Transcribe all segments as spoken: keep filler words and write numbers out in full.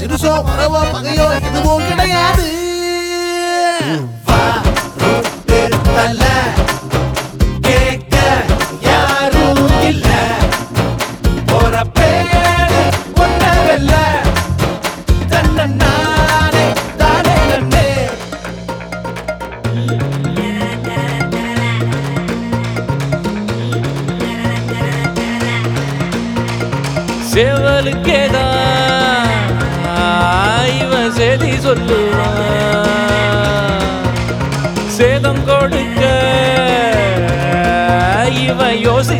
சிறுசோ உறவோ பகையோ எதுவும் கிடையாது. கேட்க யாரும் இல்ல போற பேரு ஒன்னவல்ல தன்ன நானே தானே நன்னே. சேவலுக்கேதான் இவன் சேதி சொல்லுவான், சேதம் கொடுக்க இவன்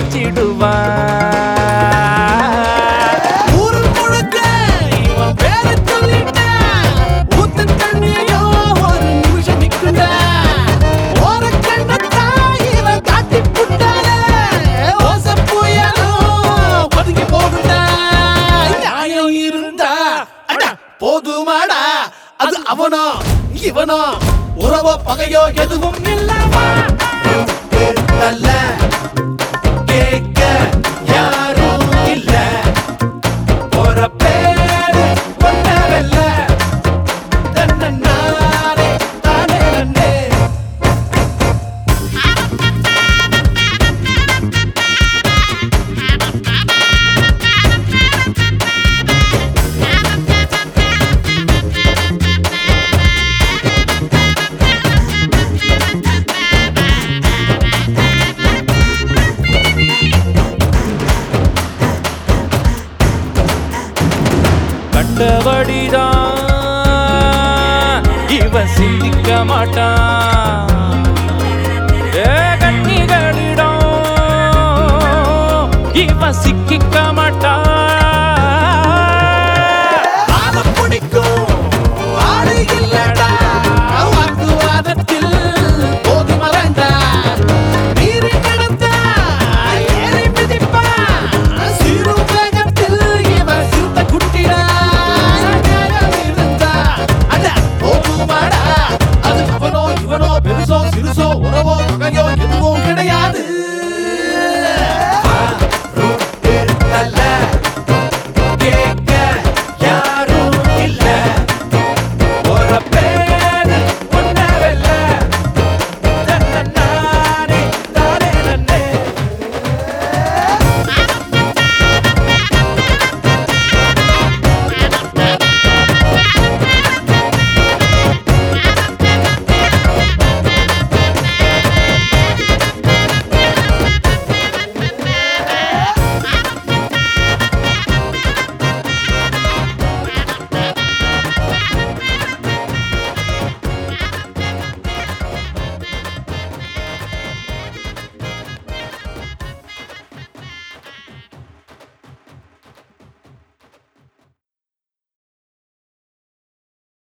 யோசிச்சிடுவான். ஊரு முழுக்க இவன் பேரை சொல்லிட்டா ஊத்து தண்ணியோ ஒரு நிமிஷம் நிக்குண்டா. ஓர கண்ணத்தா இவன் காட்டி புட்டாலே ஓச புயலும் ஒதுங்கி போகுண்டா. நியாயம் இருந்தா அடா போதுமாடா, அது அவனோ இவனோ உறவோ பகையோ எதுவும் இல்லவா. நல்ல கேட்க யாரும் இல்ல போற பேரு ஒன்னவல்ல தன்ன நானே தானே நன்னே. கண்டபடிதான் இவன் சிந்திக்க மாட்டான், ஏ கண்ணிகளிடம் இவன் சிக்கிக்க